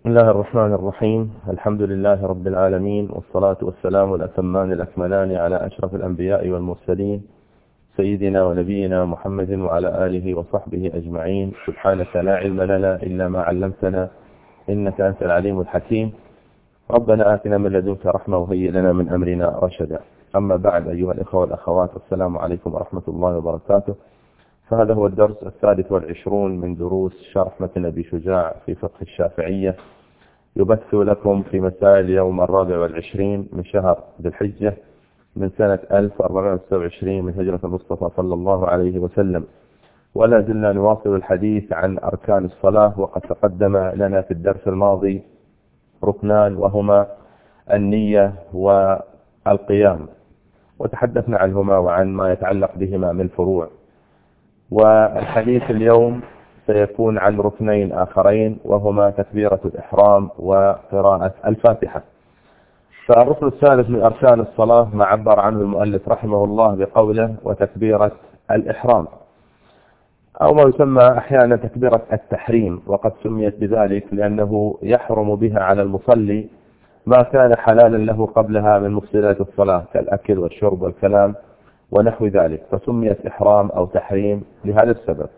بسم الله الرحمن الرحيم. الحمد لله رب العالمين، والصلاة والسلام الأتمان الأكملان على أشرف الأنبياء والمرسلين سيدنا ونبينا محمد وعلى آله وصحبه أجمعين. سبحانك لا علم لنا إلا ما علمتنا إنك أنت العليم الحكيم. ربنا آتنا من لدنك رحمة وهيئ لنا من أمرنا رشدا. أما بعد، أيها الإخوة والأخوات، السلام عليكم ورحمة الله وبركاته. فهذا هو الدرس 23 من دروس شرح متن أبي شجاع في فقه الشافعية، يبث لكم في مساء اليوم 24 من شهر ذي الحجة من سنة 1426 من هجرة المصطفى صلى الله عليه وسلم. ولا زلنا نواصل الحديث عن أركان الصلاة، وقد تقدم لنا في الدرس الماضي ركنان، وهما النية والقيام، وتحدثنا عنهما وعن ما يتعلق بهما من فروع. والحديث اليوم سيكون عن ركنين آخرين، وهما تكبيرة الإحرام وقراءة الفاتحة. فالركن الثالث من أركان الصلاة ما عبر عنه المؤلف رحمه الله بقوله وتكبيرة الإحرام، أو ما يسمى أحيانا تكبيرة التحريم، وقد سميت بذلك لأنه يحرم بها على المصلي ما كان حلالا له قبلها من مفسدات الصلاة كالأكل والشرب والكلام ونحو ذلك، فسميت إحرام أو تحريم لهذا السبب.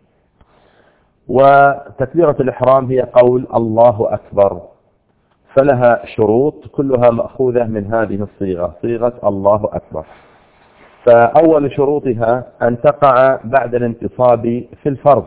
وتكبيرة الإحرام هي قول الله أكبر، فلها شروط كلها مأخوذة من هذه الصيغة، صيغة الله أكبر. فأول شروطها أن تقع بعد الانتصاب في الفرض،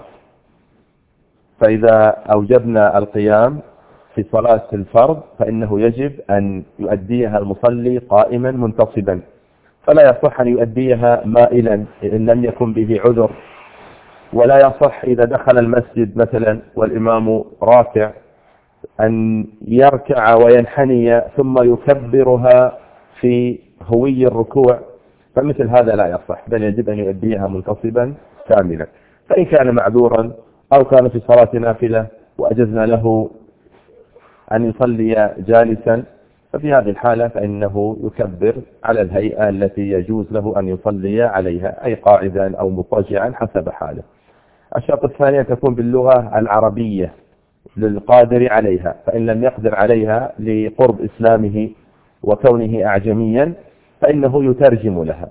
فإذا أوجبنا القيام في صلاة الفرض فإنه يجب أن يؤديها المصلي قائما منتصبا، فلا يصح أن يؤديها مائلا إن لم يكن به عذر، ولا يصح إذا دخل المسجد مثلا والإمام راكع أن يركع وينحني ثم يكبرها في هوي الركوع، فمثل هذا لا يصح، بل يجب أن يؤديها منتصبا كاملا. فإن كان معذورا أو كان في صلاة نافلة وأجزنا له أن يصلي جالسا، ففي هذه الحالة فإنه يكبر على الهيئة التي يجوز له أن يصلي عليها، أي قاعدا أو مضطجعا حسب حاله. الشرط الثاني أن تكون باللغة العربية للقادر عليها، فإن لم يقدر عليها لقرب إسلامه وكونه أعجميا فإنه يترجم لها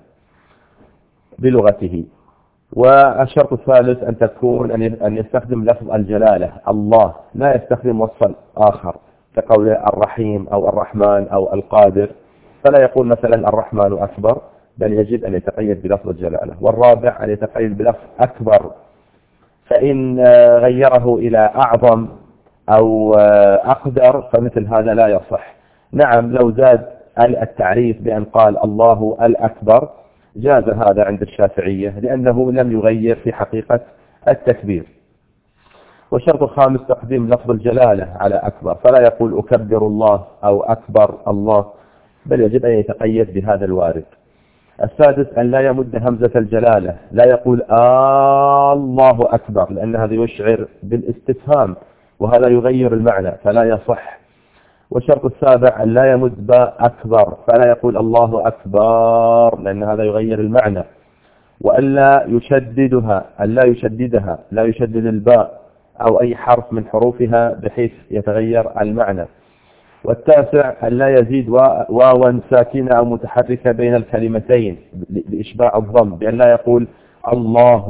بلغته. والشرط الثالث أن تكون أن يستخدم لفظ الجلالة الله، لا يستخدم وصفا آخر كقول الرحيم أو الرحمن أو القادر، فلا يقول مثلا الرحمن أكبر، بل يجب أن يتقيد بلفظ الجلالة. والرابع أن يتقيد بلفظ أكبر، فإن غيره إلى أعظم أو أقدر فمثل هذا لا يصح. نعم، لو زاد التعريف بأن قال الله الأكبر جاز هذا عند الشافعية، لأنه لم يغير في حقيقة التكبير. والشرط الخامس تقديم لفظ الجلالة على أكبر، فلا يقول أكبر الله أو أكبر الله، بل يجب أن يتقيد بهذا الوارد. السادس أن لا يمد همزة الجلالة، لا يقول الله أكبر، لأن هذا يشعر بالاستفهام وهذا يغير المعنى فلا يصح. والشرط السابع أن لا يمد باء أكبر، فلا يقول الله أكبر، لأن هذا يغير المعنى. وألا يشددها، ألا يشددها، لا يشدد الباء أو أي حرف من حروفها بحيث يتغير المعنى. والتاسع أن لا يزيد واوا ساكنة أو متحركة بين الكلمتين لإشباع الضم، بأن لا يقول الله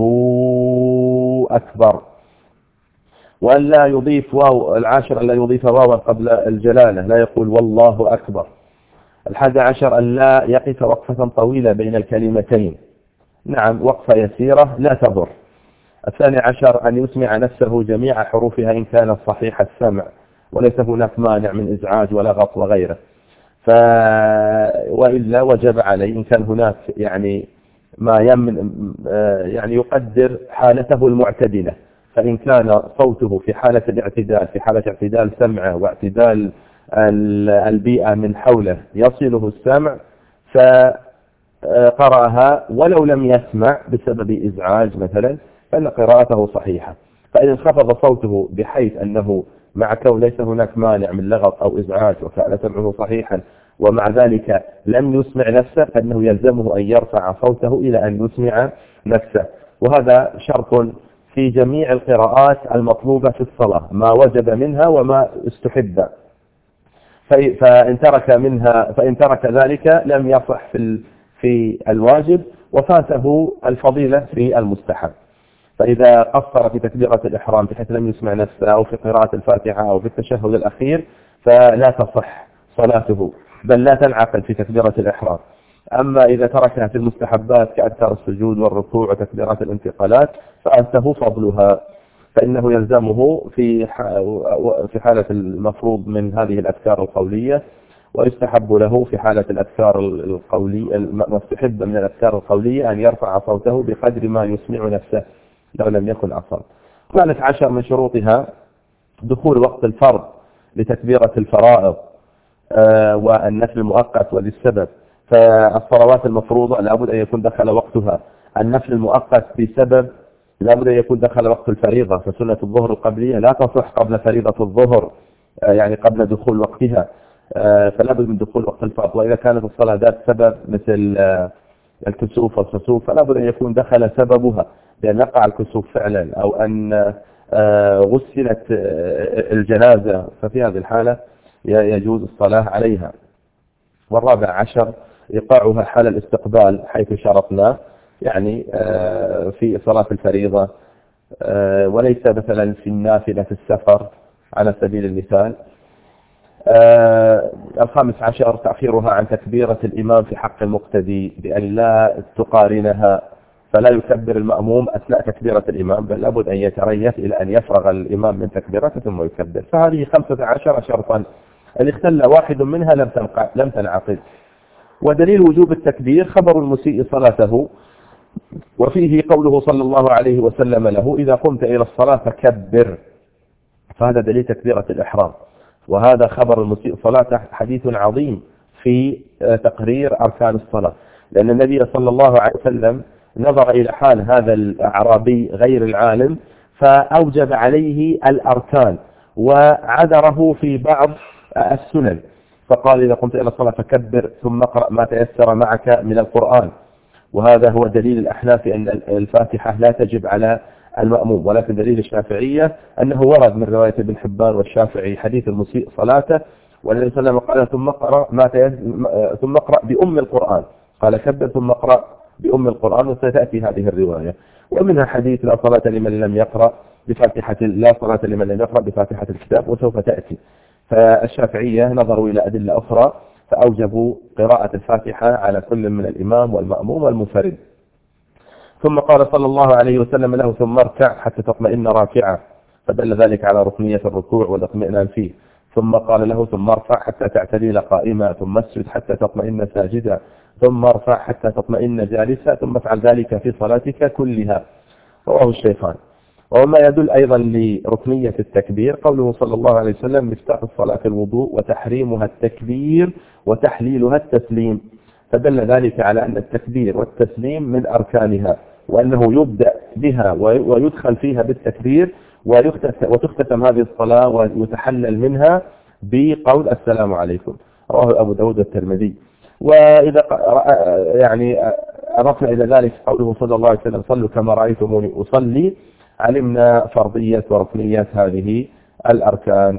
أكبر. وأن لا يضيف واو، العاشر أن لا يضيف واوا قبل الجلالة، لا يقول والله أكبر. 11 أن لا يقف وقفة طويلة بين الكلمتين، نعم وقفة يسيرة لا تضر. 12 أن يسمع نفسه جميع حروفها إن كان صحيح السمع وليس هناك مانع من إزعاج ولغط وغيره، وإلا وجب عليه إن كان هناك يعني ما يعني يقدر حالته المعتدلة. فإن كان صوته في حالة الاعتدال، في حالة اعتدال سمعه واعتدال البيئة من حوله يصله السمع، فقرأها ولو لم يسمع بسبب إزعاج مثلا فإن قراءته صحيحة. فإن انخفض صوته بحيث أنه مع كون ليس هناك مانع من لغط أو إزعاج وكان سمعه صحيحا ومع ذلك لم يسمع نفسه، فإنه يلزمه أن يرفع صوته إلى أن يسمع نفسه، وهذا شرط في جميع القراءات المطلوبة في الصلاة، ما وجب منها وما استحب. فإن ترك ذلك لم يصح في الواجب، وفاته الفضيلة في المستحب. فإذا قصر في تكبيرة الإحرام بحيث لم يسمع نفسه أو في قراءة الفاتحة أو في التشهد الأخير فلا تصح صلاته، بل لا تنعقد في تكبيرة الإحرام. أما إذا تركها في المستحبات كأذكار السجود والركوع وتكبيرات الانتقالات فأنته فضلها، فإنه يلزمه في حالة المفروض من هذه الأذكار القولية، ويستحب له في حالة الأذكار القولية المستحب من الأذكار القولية أن يرفع صوته بقدر ما يسمع نفسه لو لم يكن أصل. 12 من شروطها دخول وقت الفرض لتكبيرة الفرائض والنفل المؤقت وللسبب. فالصلوات المفروضة لابد أن يكون دخل وقتها، النفل المؤقت بسبب لابد أن يكون دخل وقت الفريضة، فسنة الظهر القبلية لا تصح قبل فريضة الظهر يعني قبل دخول وقتها، فلا بد من دخول وقت الفرض. وإذا كانت الصلاة ذات سبب مثل الكسوف والخسوف فلا بد أن يكون دخل سببها بأن يقع الكسوف فعلا أو أن غسلت الجنازة، ففي هذه الحالة يجوز الصلاة عليها. 14 إيقاعها حال الاستقبال حيث شرطنا، يعني في صلاة الفريضة وليس مثلا في النافلة في السفر على سبيل المثال. 15 تأخيرها عن تكبيرة الإمام في حق المقتدي بأن لا تقارنها، فلا يكبر المأموم أثناء تكبيرة الإمام، بل لابد أن يتريث إلى أن يفرغ الإمام من تكبيرته ثم يكبر. فهذه 15 شرطا إن اختل واحد منها لم تنعقد. ودليل وجوب التكبير خبر المسيء صلاته، وفيه قوله صلى الله عليه وسلم له إذا قمت إلى الصلاة فكبر، فهذا دليل تكبيرة الإحرام. وهذا خبر المسيء صلاته حديث عظيم في تقرير أركان الصلاة، لأن النبي صلى الله عليه وسلم نظر إلى حال هذا الأعرابي غير العالم فأوجب عليه الأركان وعذره في بعض السنن، فقال إذا قمت إلى الصلاة فكبر ثم اقرأ ما تيسر معك من القرآن. وهذا هو دليل الأحناف أن الفاتحة لا تجب على المأموم، ولكن دليل الشافعية أنه ورد من رواية ابن حبان والشافعي حديث المسيء صلاته، والنبي صلى الله عليه وسلم قال ثم اقرأ بأم القرآن، قال كبر ثم اقرأ بأم القرآن، وستأتي هذه الرواية. ومنها حديث لا صلاة لمن لم يقرأ بفاتحة الكتاب، وسوف تأتي. فالشافعية نظروا إلى أدلة أخرى فأوجبوا قراءة الفاتحة على كل من الإمام والمأموم والمنفرد. ثم قال صلى الله عليه وسلم له ثم اركع حتى تطمئن راكعا، فدل ذلك على ركنية الركوع والاطمئنان فيه. ثم قال له ثم ارفع حتى تعتدل قائما، ثم اسجد حتى تطمئن ساجدا، ثم ارفع حتى تطمئن جالسا، ثم افعل ذلك في صلاتك كلها. رواه الشيخان. وما يدل أيضا لركنية التكبير قوله صلى الله عليه وسلم مفتاح الصلاة الوضوء وتحريمها التكبير وتحليلها التسليم، فدل ذلك على أن التكبير والتسليم من أركانها، وأنه يبدأ بها ويدخل فيها بالتكبير وتختتم هذه الصلاة ويتحلل منها بقول السلام عليكم. رواه أبو داود والترمذي. وإذا يعني أضفنا إلى ذلك قوله صلى الله عليه وسلم صلوا كما رأيتموني أصلي، علمنا فرضية وركنية هذه الأركان.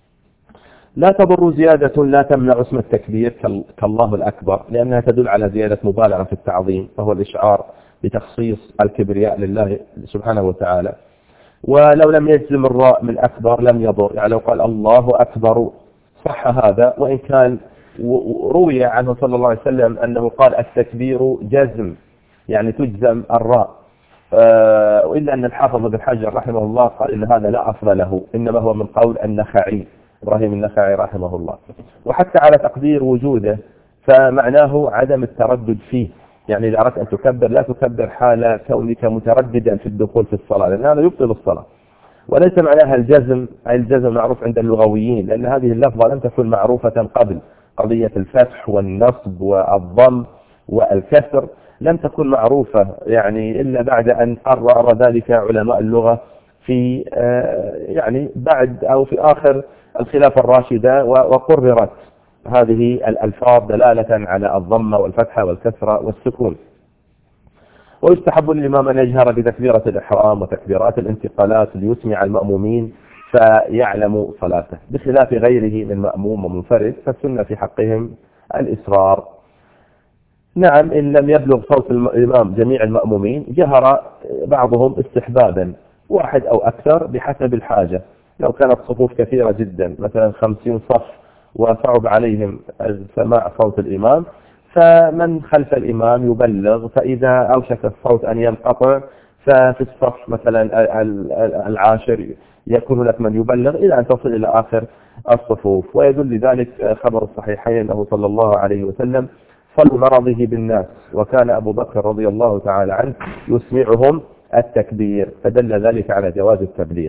لا تضر زيادة لا تمنع اسم التكبير كالله الأكبر، لأنها تدل على زيادة مبالغة في التعظيم، فهو الإشعار بتخصيص الكبرياء لله سبحانه وتعالى. ولو لم يجزم الراء من أكبر لم يضر، يعني لو قال الله أكبر صح هذا، وإن كان روي عنه صلى الله عليه وسلم أنه قال التكبير جزم، يعني تجزم الراء، وإلا أن الحافظ بن حجر رحمه الله قال إن هذا لا أصل له، إنما هو من قول النخعي إبراهيم النخعي رحمه الله. وحتى على تقدير وجوده فمعناه عدم التردد فيه، يعني إذا أردت أن تكبر لا تكبر حال كونك مترددا في الدخول في الصلاة، لأن هذا يبطل الصلاة. وليس معناها الجزم، أي الجزم معروف عند اللغويين، لأن هذه اللفظة لم تكن معروفة قبل، قضية الفتح والنصب والضم والكسر لم تكن معروفة يعني إلا بعد أن قرر ذلك علماء اللغة في يعني بعد أو في آخر الخلافة الراشدة، وقررت هذه الألفاظ دلالة على الضمة والفتحة والكسرة والسكون. ويستحب للإمام أن يجهر بتكبيرة الإحرام وتكبيرات الانتقالات ليسمع المأمومين فيعلموا صلاته، بخلاف غيره من مأموم ومنفرد فالسنة في حقهم الإسرار. نعم، إن لم يبلغ صوت الإمام جميع المأمومين جهر بعضهم استحبابا، واحد أو أكثر بحسب الحاجة. لو كانت صفوف كثيرة جدا مثلا 50 صف وصعب عليهم سماع صوت الإمام، فمن خلف الإمام يبلغ، فإذا أوشك الصوت أن ينقطع ففي الصف مثلا العاشر يكون هناك من يبلغ إلى أن تصل إلى آخر الصفوف. ويدل لذلك خبر الصحيحين أنه صلى الله عليه وسلم صلوا مرضه بالناس، وكان أبو بكر رضي الله تعالى عنه يسمعهم التكبير، فدل ذلك على جواز التبليغ.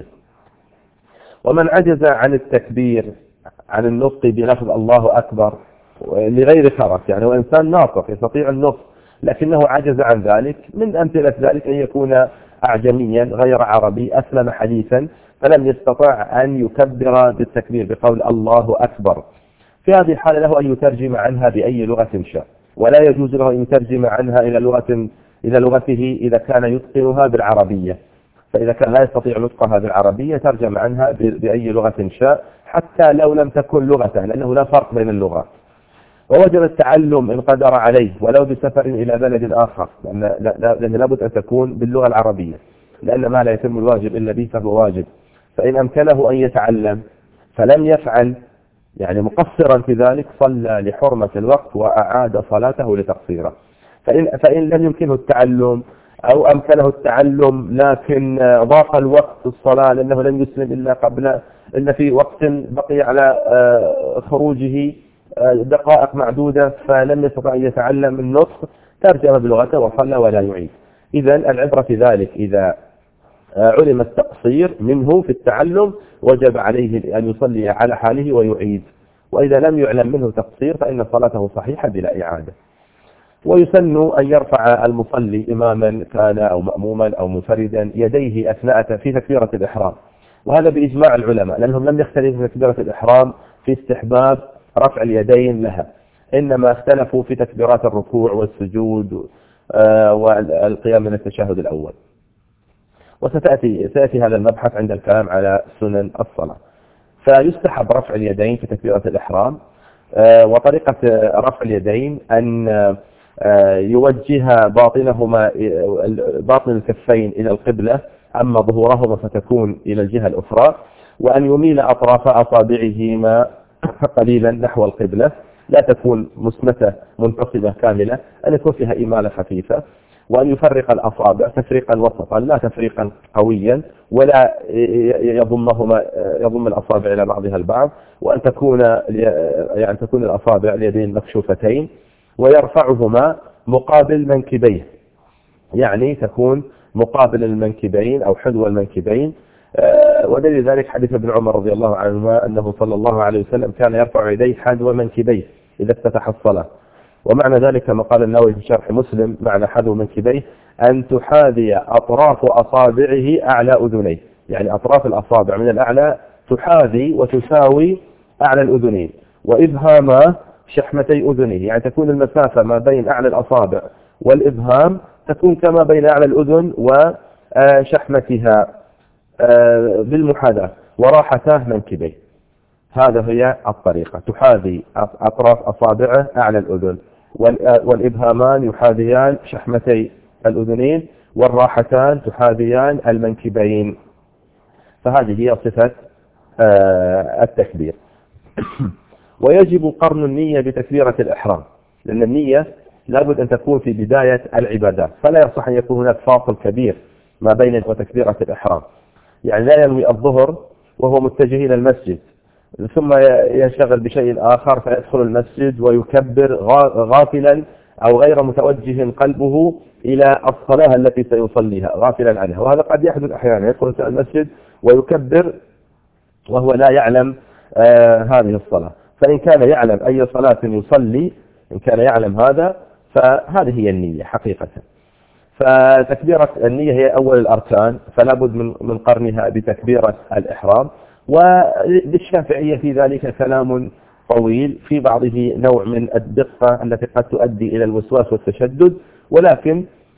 ومن عجز عن التكبير عن النطق بلفظ الله أكبر لغير خرف، يعني وإنسان ناطق يستطيع النطق لكنه عجز عن ذلك، من أمثلة ذلك أن يكون أعجميا غير عربي أسلم حديثا فلم يستطع أن يكبر بالتكبير بقول الله أكبر، في هذه الحالة له أن يترجم عنها بأي لغة شاء، ولا يجوز له أن يترجم عنها إلى لغته إذا كان يتقنها بالعربية. فإذا كان لا يستطيع نطقها بالعربية ترجم عنها بأي لغة شاء حتى لو لم تكن لغته، لأنه لا فرق بين اللغات. ووجب التعلم إن قدر عليه ولو بسفر إلى بلد آخر، لأن لابد أن تكون باللغة العربية، لأن ما لا يتم الواجب إلا به فهو واجب. فإن أمكنه أن يتعلم فلم يفعل، يعني مقصرا في ذلك، صلى لحرمة الوقت وأعاد صلاته لتقصيره. فإن لم يمكنه التعلم أو أمكنه التعلم لكن ضاق الوقت الصلاة لأنه لم يسلم إلا في وقت بقي على خروجه دقائق معدودة فلم يستطع أن يتعلم النطق، ترجم بلغته وصلى ولا يعيد. إذن العبرة في ذلك إذا علم التقصير منه في التعلم وجب عليه أن يصلي على حاله ويعيد، وإذا لم يعلم منه تقصير فإن صلاته صحيحة بلا إعادة. ويسن أن يرفع المصلي إماما كان أو مأموما أو منفردا يديه أثناء في تكبيرة الإحرام، وهذا بإجماع العلماء، لأنهم لم يختلفوا في تكبيرة الإحرام في استحباب رفع اليدين لها، إنما اختلفوا في تكبيرات الركوع والسجود والقيام من التشهد الأول. سيأتي هذا المبحث عند الكلام على سنن الصلاة. فيستحب رفع اليدين في تكبيرة الإحرام، وطريقة رفع اليدين أن يوجه باطن الكفين إلى القبلة، أما ظهورهما فتكون إلى الجهة الأخرى، وأن يميل أطراف أصابعهما قليلا نحو القبلة، لا تكون مسمتة منتصبة كاملة، أن يكون فيها إمالة خفيفة، وأن يفرق الأصابع تفريقا وسطا لا تفريقا قويا، ولا يضم الأصابع إلى بعضها البعض، وأن تكون الأصابع اليدين مكشوفتين، ويرفعهما مقابل منكبيه، يعني تكون مقابل المنكبين أو حذو المنكبين. ودليل ذلك حديث ابن عمر رضي الله عنهما أنه صلى الله عليه وسلم كان يرفع يديه حذو منكبيه إذا افتتح الصلاة. ومعنى ذلك كما قال النووي في شرح مسلم معنى حذو منكبيه أن تحاذي أطراف أصابعه أعلى أذنيه، يعني أطراف الأصابع من الأعلى تحاذي وتساوي أعلى الأذنين، وإبهاما شحمتي أذنيه، يعني تكون المسافة ما بين أعلى الأصابع والإبهام تكون كما بين أعلى الأذن وشحمتها بالمحاذاة، وراحتاه منكبيه. هذا هي الطريقة، تحاذي أطراف أصابعه أعلى الأذن، والإبهامان يحاذيان شحمتي الأذنين، والراحتان تحاذيان المنكبين. فهذه هي صفة التكبير. ويجب قرن النية بتكبيرة الإحرام، لأن النية لابد أن تكون في بداية العبادات، فلا يصح أن يكون هناك فاصل كبير ما بين وتكبيرة الإحرام، يعني لا ينوي الظهر وهو متجه إلى المسجد ثم يشتغل بشيء آخر فيدخل المسجد ويكبر غافلا أو غير متوجه قلبه إلى الصلاة التي سيصليها غافلا عنها، وهذا قد يحدث أحيانا، يدخل المسجد ويكبر وهو لا يعلم هذه الصلاة. فإن كان يعلم أي صلاة يصلي، إن كان يعلم هذا فهذه هي النية حقيقة. فتكبيرة النية هي أول الأركان، فلا بد من قرنها بتكبيرة الإحرام. وللشافعية في ذلك كلام طويل، في بعضه نوع من الدقة التي قد تؤدي إلى الوسواس والتشدد، ولكن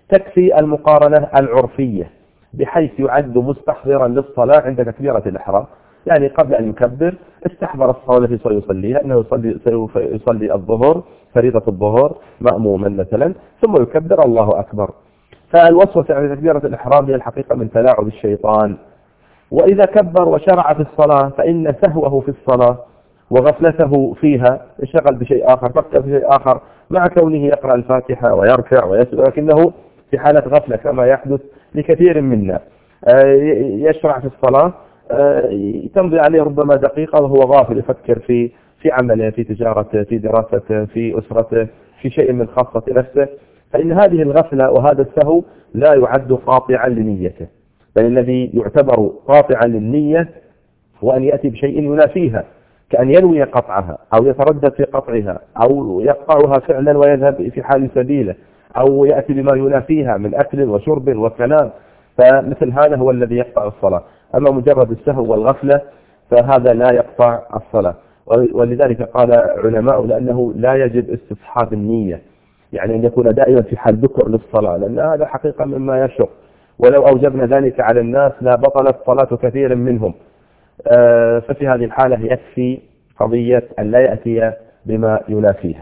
تكفي المقارنة العرفية بحيث يعد مستحضرا للصلاة عند تكبيرة الإحرام، يعني قبل أن يكبر استحضر الصلاة التي سيصليها، أنه سوف يصلي الظهر فريضة الظهر مأموما مثلا، ثم يكبر الله أكبر. فالوسوسة عند تكبيرة الإحرام هي الحقيقة من تلاعب الشيطان. وإذا كبر وشرع في الصلاة فإن سهوه في الصلاة وغفلته فيها انشغل بشيء آخر، فكر في شيء آخر مع كونه يقرأ الفاتحة ويركع ويسجد، لكنه في حالة غفلة كما يحدث لكثير منا. يشرع في الصلاة تمضي عليه ربما دقيقة وهو غافل، يفكر في عمله، في تجارته، في دراسته، في أسرته، في شيء من خاصة نفسه. فإن هذه الغفلة وهذا السهو لا يعد قاطعا لنيته، بل الذي يعتبر قاطعا للنية هو أن يأتي بشيء ينافيها، كأن ينوي قطعها أو يتردد في قطعها أو يقطعها فعلا ويذهب في حال سبيله، أو يأتي بما ينافيها من أكل وشرب وكلام. فمثل هذا هو الذي يقطع الصلاة. أما مجرد السهو والغفلة فهذا لا يقطع الصلاة. ولذلك قال علماء لأنه لا يجب استصحاب النية، يعني أن يكون دائما في حال ذكر للصلاة، لأن هذا حقيقة مما يشق، ولو أوجبنا ذلك على الناس لا بطلت صلاة كثير منهم. ففي هذه الحالة يكفي قضية أن لا يأتي بما ينافيها.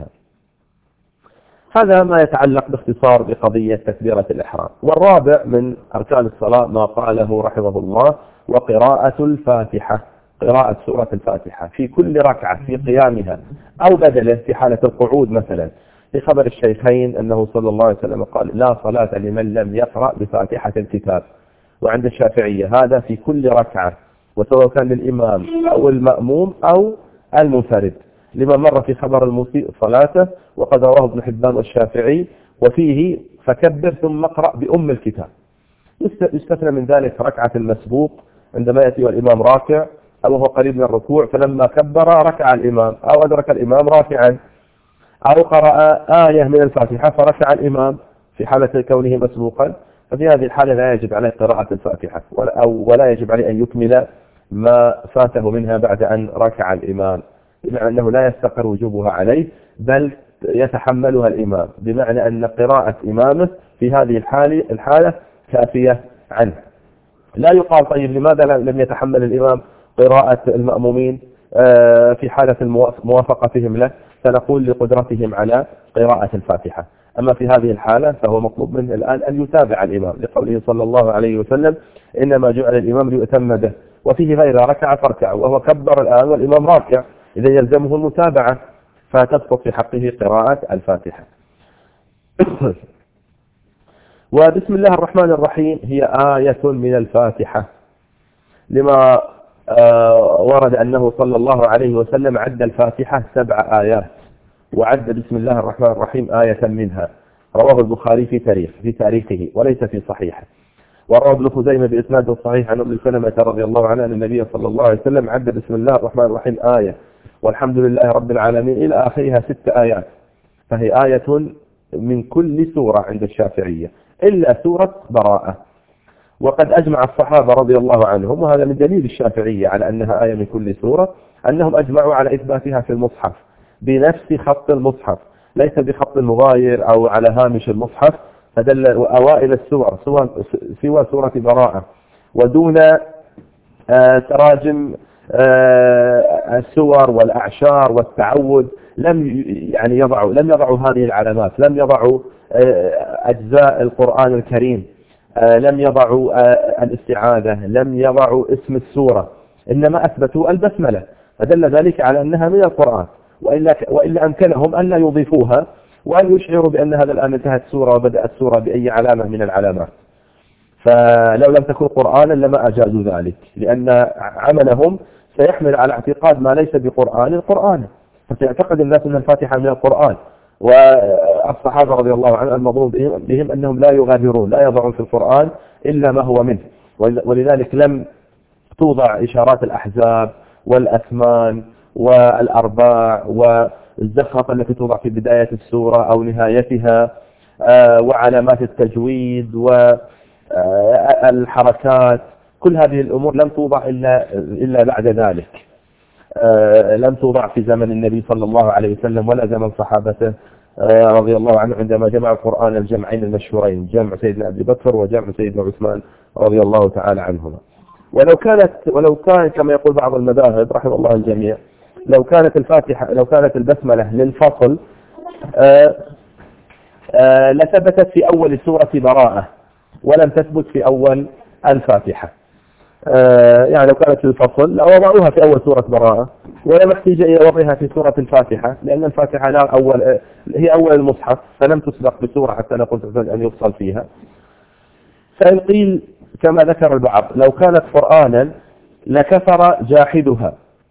هذا ما يتعلق باختصار بقضية تكبيرة الإحرام. والرابع من أركان الصلاة ما قاله رحمه الله: وقراءة الفاتحة، قراءة سورة الفاتحة في كل ركعة في قيامها أو بدله في حالة القعود مثلا، في خبر الشيخين أنه صلى الله عليه وسلم قال: لا صلاة لمن لم يقرأ بفاتحة الكتاب. وعند الشافعية هذا في كل ركعة، وسواء كان للإمام أو المأموم أو المنفرد، لما مر في خبر المسيء صلاته وقد رواه ابن حبان والشافعي، وفيه فكبر ثم اقرأ بأم الكتاب. يستثنى من ذلك ركعة المسبوق عندما يأتي والإمام راكع أو هو قريب من الركوع، فلما كبر ركع الإمام أو أدرك الإمام راكعا، أو قرأ آية من الفاتحة فركع الإمام في حالة كونه مسبوقا، ففي هذه الحالة لا يجب عليه قراءة الفاتحة ولا يجب عليه أن يكمل ما فاته منها بعد أن ركع الإمام، بمعنى أنه لا يستقر وجوبها عليه بل يتحملها الإمام، بمعنى أن قراءة إمامه في هذه الحالة كافية عنه. لا يقال طيب لماذا لم يتحمل الإمام قراءة المأمومين في حالة موافقتهم له؟ سنقول لقدرتهم على قراءة الفاتحة. أما في هذه الحالة فهو مطلوب منه الآن أن يتابع الإمام، لقوله صلى الله عليه وسلم: إنما جعل الإمام ليؤتم به. وفيه غير ركع فاركع، وهو كبر الآن والإمام راكع، إذا يلزمه المتابعة، فتسقط في حقه قراءة الفاتحة. وبسم الله الرحمن الرحيم هي آية من الفاتحة، لما ورد أنه صلى الله عليه وسلم عد الفاتحة 7 آيات، وعد بسم الله الرحمن الرحيم آية منها. رواه البخاري في تاريخه وليس في صحيحه. وروى ابن خزيمة بإسناد صحيح عن أم سلمة رضي الله عنها أن النبي صلى الله عليه وسلم عد بسم الله الرحمن الرحيم آية، والحمد لله رب العالمين إلى آخرها 6 آيات، فهي آية من كل سورة عند الشافعية إلا سورة براءة. وقد أجمع الصحابة رضي الله عنهم، وهذا من دليل الشافعية على أنها آية من كل سورة، أنهم أجمعوا على إثباتها في المصحف بنفس خط المصحف، ليس بخط مغاير أو على هامش المصحف. فدل أوائل السور سوى سورة براءة، ودون تراجم السور والأعشار والتعوذ لم يضعوا هذه العلامات، لم يضعوا أجزاء القرآن الكريم، لم يضعوا الاستعاذة، لم يضعوا اسم السورة، إنما أثبتوا البسملة، فدل ذلك على أنها من القرآن. وإلا أمكنهم أن لا يضيفوها وأن يشعروا بأن هذا الآن انتهت سورة وبدأت سورة بأي علامة من العلامات. فلو لم تكن قرآنا لما أجازوا ذلك، لأن عملهم سيحمل على اعتقاد ما ليس بقرآن قرآنا، فسيعتقد الناس أن الفاتحة من القرآن. والصحابة رضي الله عنهم المظلوم بهم أنهم لا يغادرون، لا يضعون في القرآن إلا ما هو منه، ولذلك لم توضع إشارات الأحزاب والأثمان والأرباع والزخرفة التي توضع في بداية السورة أو نهايتها، وعلامات التجويد والحركات. كل هذه الأمور لم توضع إلا بعد ذلك، لم توضع في زمن النبي صلى الله عليه وسلم ولا زمن صحابته رضي الله عنه عندما جمع القرآن الجمعين المشهورين، جمع سيدنا أبي بكر وجمع سيدنا عثمان رضي الله تعالى عنهما. ولو كان كما يقول بعض المذاهب رحمه الله الجميع، لو كانت البسملة للفصل لثبتت في أول سورة براءة ولم تثبت في أول الفاتحة. يعني لو كانت للفصل لوضعوها في أول سورة براءة ولا محتاج إلى وضعها في سورة الفاتحة، لأن الفاتحة هي أول المصحف، فلم تسبق بسورة حتى نقول أن يفصل فيها. فإن قيل كما ذكر البعض لو كانت قرآنا لكفر جاحدها،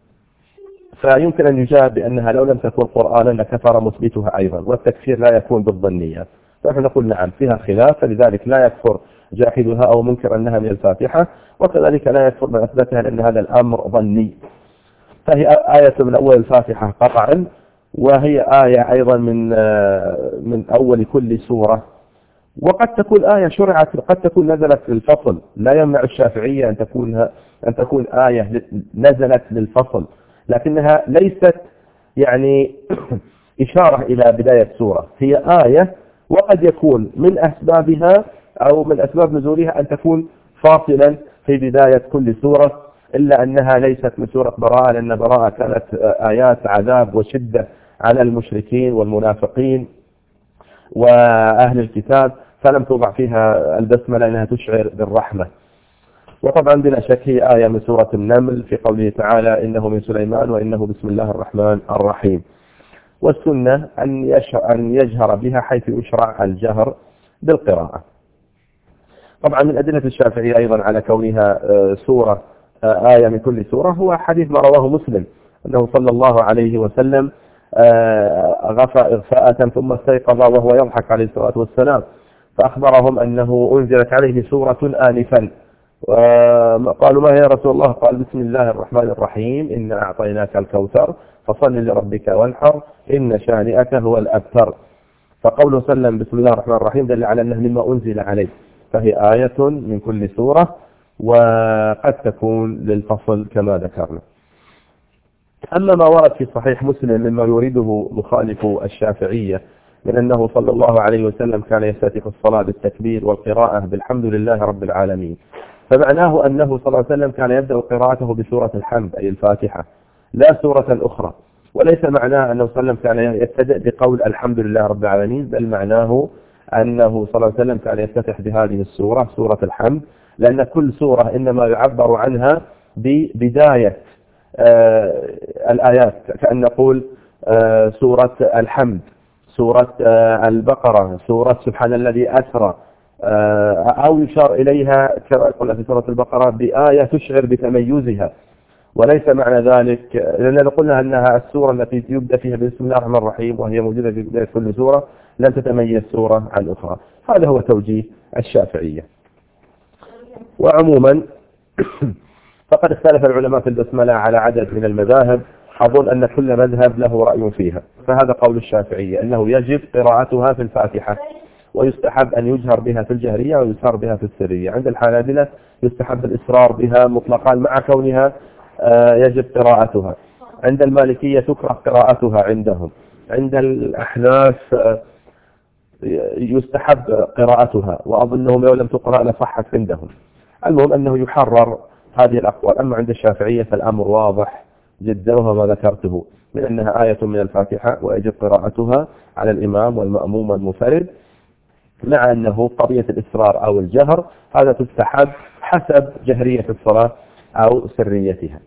فيمكن أن يجاب بأنها لو لم تكن قرآنا لكفر مثبتها أيضا، والتكفير لا يكون بالظنية. فنحن نقول نعم فيها خلاف، فلذلك لا يكفر جاحدها أو منكر أنها من الفاتحة، وكذلك لا يكفر من أثبتها لأن هذا الأمر ظني. فهي آية من أول الفاتحة قطعا، وهي آية أيضا من أول كل سورة. وقد تكون آية شرعت، قد تكون نزلت للفصل، لا يمنع الشافعية أن تكون آية نزلت للفصل، لكنها ليست يعني إشارة إلى بداية سورة، هي آية. وقد يكون من أسبابها أو من أسباب نزولها أن تكون فاصلا في بداية كل سورة، إلا أنها ليست من سورة براءة، لأن براءة كانت آيات عذاب وشدة على المشركين والمنافقين وأهل الكتاب، فلم توضع فيها البسملة لأنها تشعر بالرحمة. وطبعا بلا شك هي آية من سورة النمل في قوله تعالى إنه من سليمان وإنه بسم الله الرحمن الرحيم. والسنة أن يجهر بها حيث يشرع الجهر بالقراءة. طبعا من أدلة الشافعية أيضا على كونها سورة آية من كل سورة هو حديث ما رواه مسلم أنه صلى الله عليه وسلم غفى إغفاءة ثم استيقظ وهو يضحك عليه الصلاة والسلام، فأخبرهم أنه أنزلت عليه سورة آنفا، قالوا ما هي يا رسول الله؟ قال بسم الله الرحمن الرحيم إنا أعطيناك الكوثر فصل لربك وانحر إن شانئك هو الأبتر. فقوله سلم بسم الله الرحمن الرحيم دل على أنه مما أنزل عليه، فهي آية من كل سورة، وقد تكون للفصل كما ذكرنا. أما ما ورد في صحيح مسلم مما يريده مخالف الشافعية من أنه صلى الله عليه وسلم كان يفتتح الصلاة بالتكبير والقراءة بالحمد لله رب العالمين، فمعناه أنه صلى الله عليه وسلم كان يبدأ قراءته بسورة الحمد أي الفاتحة لا سورة أخرى، وليس معناه أنه صلى الله عليه وسلم كان يبتدئ بقول الحمد لله رب العالمين، بل معناه أنه صلى الله عليه وسلم كان يفتتح بهذه السورة سورة الحمد، لأن كل سورة إنما يعبر عنها ببداية الآيات، كأن نقول سورة الحمد، سورة البقرة، سورة سبحان الذي أسرى، أو يشار إليها كما قلنا في سورة البقرة بآية تشعر بتميزها. وليس معنى ذلك، لأننا قلنا أنها السورة التي يبدأ فيها بسم الله الرحمن الرحيم وهي موجودة في بداية كل سورة لن تتميز سورة عن أخرى. هذا هو توجيه الشافعية. وعموما فقد اختلف العلماء في البسملة على عدد من المذاهب، أظن أن كل مذهب له رأي فيها، فهذا قول الشافعية أنه يجب قراءتها في الفاتحة، ويستحب أن يجهر بها في الجهرية ويسهر بها في السرية. عند الحنابلة يستحب الإسرار بها مطلقا مع كونها يجب قراءتها. عند المالكية تكره قراءتها عندهم. عند الأحناف يستحب قراءتها، وأظنهم لو لم تقرأ لصحت عندهم. المهم أنه يحرر هذه الأقوال. أما عند الشافعية فالأمر واضح جدا، وهو ما ذكرته من أنها آية من الفاتحة ويجب قراءتها على الإمام والمأموم والمنفرد، مع أنه قضية الإسرار أو الجهر هذا تستحب حسب جهرية الصلاة أو سريتها.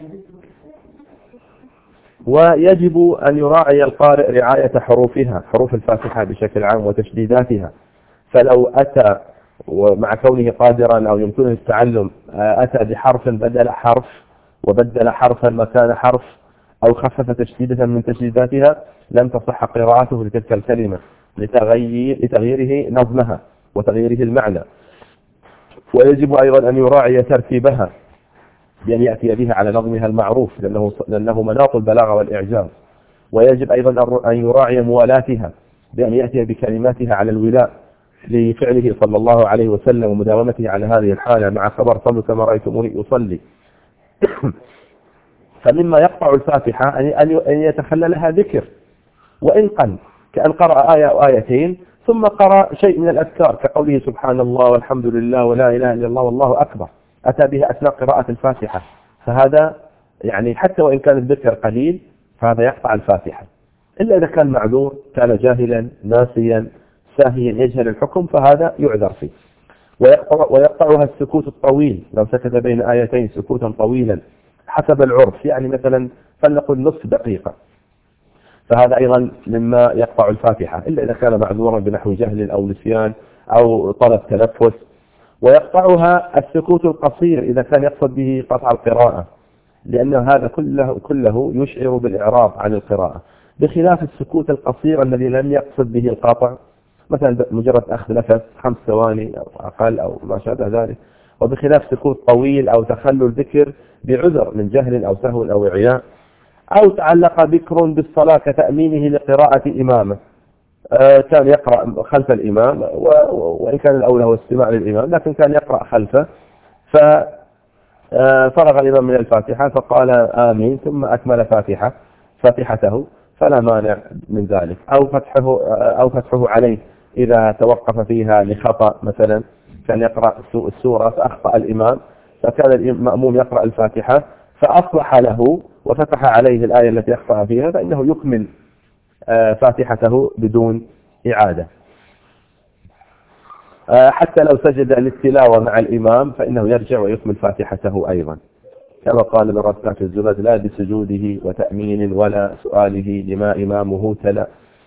ويجب أن يراعي القارئ رعاية حروفها، حروف الفاتحة بشكل عام وتشديداتها، فلو أتى ومع كونه قادرا أو يمكنه التعلم أتى بحرف بدل حرف وبدل حرفا مكان حرف أو خفف تشديدة من تشديداتها لم تصح قراءته لتلك الكلمة لتغييره نظمها وتغييره المعنى. ويجب أيضا أن يراعي ترتيبها بأن يأتي بها على نظمها المعروف لأنه مناط البلاغة والإعجاز. ويجب أيضا أن يراعي موالاتها بأن يأتي بكلماتها على الولاء لفعله صلى الله عليه وسلم ومداومته على هذه الحالة مع خبر صلوا كما رأيتموني يصلي. فمما يقطع الفاتحة أن يتخللها ذكر وإن قل، كأن قرأ آية أو آيتين ثم قرأ شيء من الأذكار كقوله سبحان الله والحمد لله ولا إله إلا الله والله أكبر، أتى بها أثناء قراءة الفاتحة، فهذا يعني حتى وإن كان الذكر قليل فهذا يقطع الفاتحة، إلا إذا كان معذور، كان جاهلا ناسيا ساهيا يجهل الحكم، فهذا يعذر فيه. ويقطعها السكوت الطويل، لو سكت بين آيتين سكوتا طويلا حسب العرف، يعني مثلا فلنقل نصف دقيقة، فهذا أيضا مما يقطع الفاتحة، إلا إذا كان معذورا بنحو جهل أو نسيان أو طلب تنفس. ويقطعها السكوت القصير إذا كان يقصد به قطع القراءة، لأن هذا كله يشعر بالإعراض عن القراءة، بخلاف السكوت القصير الذي لم يقصد به القطع، مثلا مجرد أخذ نفس 5 ثواني أو أقل أو ما شابه ذلك. وبخلاف سكوت طويل أو تخلل ذكر بعذر من جهل أو سهو أو إعياء، أو تعلق ذكر بالصلاة كتأمينه لقراءة إمامه، كان يقرأ خلف الإمام وإن كان الأولى هو استماع للإمام، لكن كان يقرأ خلفه، ففرغ الإمام من الفاتحة فقال آمين ثم أكمل فاتحته، فلا مانع من ذلك. أو فتحه عليه إذا توقف فيها لخطأ، مثلا كان يقرأ السورة فأخطأ الإمام، فكان المأموم يقرأ الفاتحة فأصلح له وفتح عليه الآية التي أخطأ فيها، فإنه يكمل فاتحته بدون إعادة. حتى لو سجد للتلاوة مع الإمام فإنه يرجع ويكمل فاتحته أيضا، كما قال ابن رشد في الزبد: لا بسجوده وتأمين ولا سؤاله لما إمامه تلا.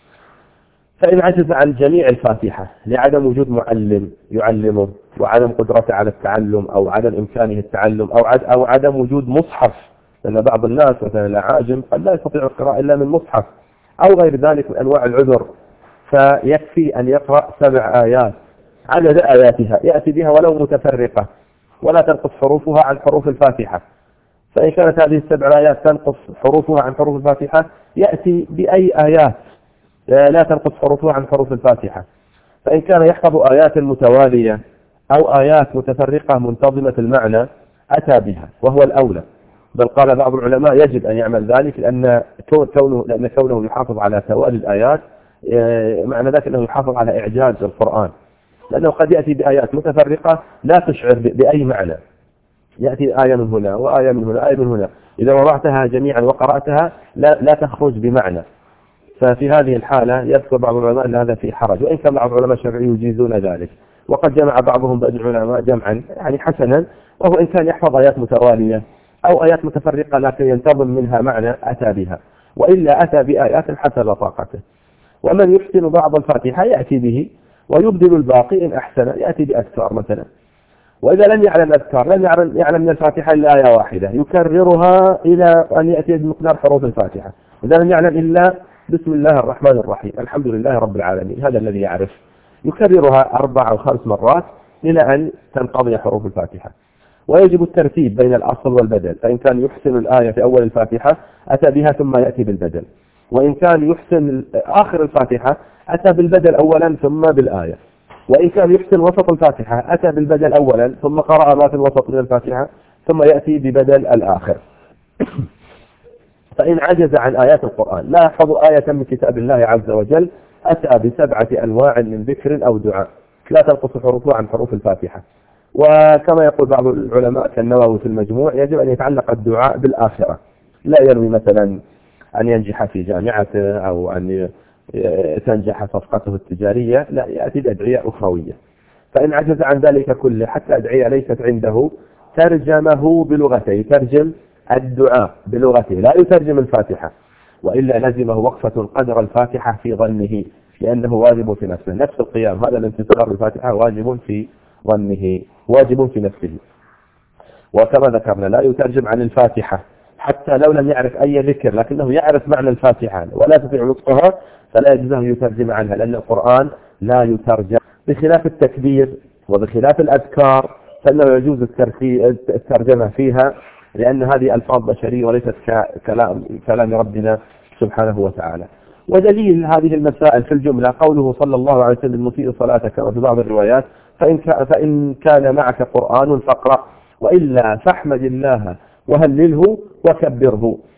فإن عجز عن جميع الفاتحة لعدم وجود معلم يعلمه، وعدم قدرته على التعلم، أو عدم إمكانه التعلم، أو عدم وجود مصحف، لأن بعض الناس مثلا العاجم قد لا يستطيع القراءة إلا من مصحف، أو غير ذلك من أنواع العذر، فيكفي أن يقرأ 7 آيات عدد آياتها يأتي بها ولو متفرقة، ولا تنقص حروفها عن حروف الفاتحة. فإن كانت هذه 7 آيات تنقص حروفها عن حروف الفاتحة، يأتي بأي آيات لا تنقص حروفها عن حروف الفاتحة. فإن كان يحفظ آيات متوالية أو آيات متفرقة منتظمة المعنى أتى بها، وهو الأولى. بل قال بعض العلماء يجب أن يعمل ذلك، لأن كونه يحافظ على توالي الآيات معنى ذلك أنه يحافظ على إعجاز القرآن، لأنه قد يأتي بآيات متفرقة لا تشعر بأي معنى، يأتي آية من هنا وآية من هنا آية من هنا، إذا وضعتها جميعا وقرأتها لا تخرج بمعنى. ففي هذه الحالة يذكر بعض العلماء أن هذا في حرج، وإن كان بعض العلماء الشرعيين يجيزون ذلك، وقد جمع بعضهم بين العلماء جمعا يعني حسنا، وهو إن كان يحفظ آيات متوالية أو آيات متفرقة لكن ينتظم منها معنى أتى بها، وإلا أتى بآيات حسب طاقته. ومن يحسن بعض الفاتحة يأتي به ويبدل الباقي إن أحسن، يأتي بأذكار مثلا. وإذا لم يعلم أذكار، لم يعلم من الفاتحة إلا آية واحدة، يكررها إلى أن يأتي بمقدار حروف الفاتحة. إذا لم يعلم إلا بسم الله الرحمن الرحيم الحمد لله رب العالمين، هذا الذي يعرف، يكررها 4 أو 5 مرات إلى أن تنقضي حروف الفاتحة. ويجب الترتيب بين الأصل والبدل، فإن كان يحسن الآية في أول الفاتحة أتى بها ثم يأتي بالبدل، وإن كان يحسن آخر الفاتحة أتى بالبدل أولا ثم بالآية، وإن كان يحسن وسط الفاتحة أتى بالبدل أولا ثم قرأ ما في الوسط من الفاتحة ثم يأتي ببدل الآخر. فإن عجز عن آيات القرآن لا يحفظ آية من كتاب الله عز وجل أتى ب7 أنواع من ذكر أو دعاء لا تنقص حروفها عن حروف الفاتحة. وكما يقول بعض العلماء كالنووي في المجموع يجب أن يتعلق الدعاء بالآخرة، لا يروي مثلا أن ينجح في جامعته أو أن تنجح صفقته التجارية، لا، يأتي بأدعية أخروية. فإن عجز عن ذلك كله حتى أدعية ليست عنده ترجمه بلغته، يترجم الدعاء بلغته لا يترجم الفاتحة، وإلا لزمه وقفة قدر الفاتحة في ظنه، لأنه واجب في نفسه، نفس القيام هذا الانتصار بالفاتحة واجب في ظنه، واجب في نفسه. وكما ذكرنا لا يترجم عن الفاتحة حتى لو لم يعرف أي ذكر لكنه يعرف معنى الفاتحة ولا يستطيع نطقها فلا يجوز له يترجم عنها، لأن القرآن لا يترجم، بخلاف التكبير وبخلاف الأذكار فإنه يجوز الترجمة فيها، لأن هذه ألفاظ بشرية وليست كلام ربنا سبحانه وتعالى. ودليل هذه المسائل في الجملة قوله صلى الله عليه وسلم: مسيء صلاتك، وفي بعض الروايات: فإن كان معك قرآن فاقرأ، وإلا فاحمد الله وهلله وكبره.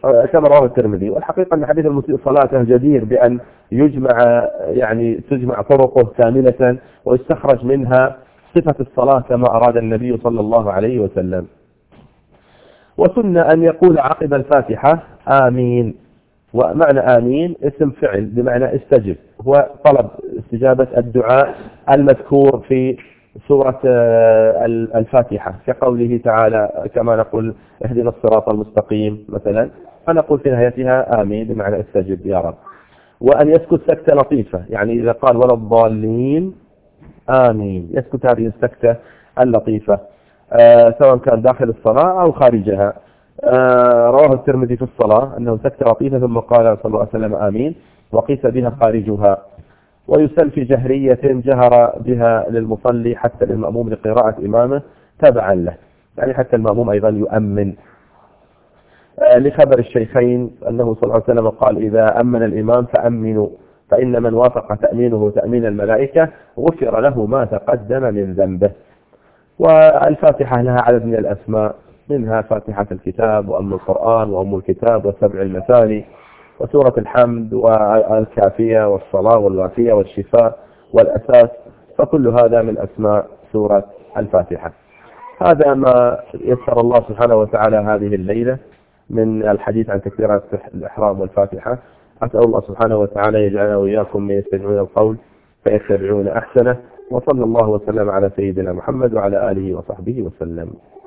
كما رواه الترمذي. والحقيقة أن حديث المسيء صلاته جدير بأن يجمع، يعني تجمع طرقه كاملة ويستخرج منها صفة الصلاة كما أراد النبي صلى الله عليه وسلم. وسن أن يقول عقب الفاتحة آمين. ومعنى آمين اسم فعل بمعنى استجب، هو طلب استجابة الدعاء المذكور في سورة الفاتحة، كقوله تعالى كما نقول اهدنا الصراط المستقيم مثلا، فنقول في نهايتها آمين بمعنى استجب يا رب. وأن يسكت سكتة لطيفة، يعني إذا قال ولا الضالين آمين، يسكت هذه السكتة اللطيفة سواء كان داخل الصلاة أو خارجها. رواه الترمذي في الصلاة أنه سكتة لطيفة ثم قال صلى الله عليه وسلم آمين، وقيس بها خارجها. ويسن في جهرية جهر بها للمصلي حتى للمأموم لقراءة إمامه تبعا له، يعني حتى المأموم أيضا يؤمن، لخبر الشيخين أنه صلى الله عليه وسلم قال إذا أمن الإمام فأمنوا، فإن من وافق تأمينه تأمين الملائكة غفر له ما تقدم من ذنبه. والفاتحة لها عدد من الأسماء، منها فاتحة الكتاب وأم القرآن وأم الكتاب وسبع المثاني وسورة الحمد والكافية والصلاة والوافية والشفاء والأساس، فكل هذا من أسماء سورة الفاتحة. هذا ما يسر الله سبحانه وتعالى هذه الليلة من الحديث عن تكبيرات الإحرام والفاتحة. أسأل الله سبحانه وتعالى يجعلنا وإياكم من يستمعون القول فيتبعون أحسنه، وصلى الله وسلم على سيدنا محمد وعلى آله وصحبه وسلم.